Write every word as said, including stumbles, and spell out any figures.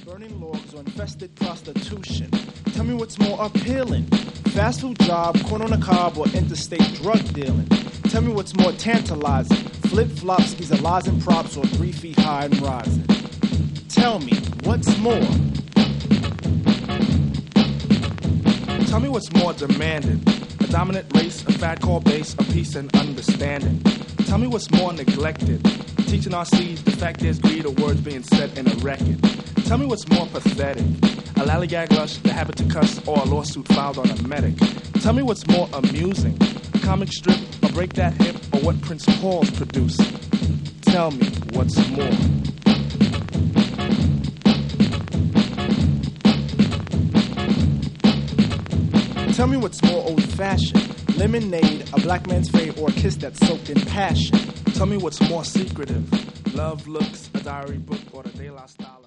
Burning logs or infested prostitution. Tell me what's more appealing. Fast food job, corn on the cob, or interstate drug dealing. Tell me what's more tantalizing. Flip-flops, skis, lies and props, or three feet high and rising. Tell me what's more. Tell me what's more demanded. A dominant race, a fad called base, a peace and understanding. Tell me what's more neglected. Teaching our seeds the fact there's greed or words being said in a record. Tell me what's more pathetic. A lallygag lush, the habit to cuss, or a lawsuit filed on a medic. Tell me what's more amusing. A comic strip, or break that hip, or what Prince Paul's producing. Tell me what's more. Tell me what's more old-fashioned. Lemonade, a black man's fate, or a kiss that's soaked in passion. Tell me what's more secretive. Love, looks, a diary book, or the De La Style.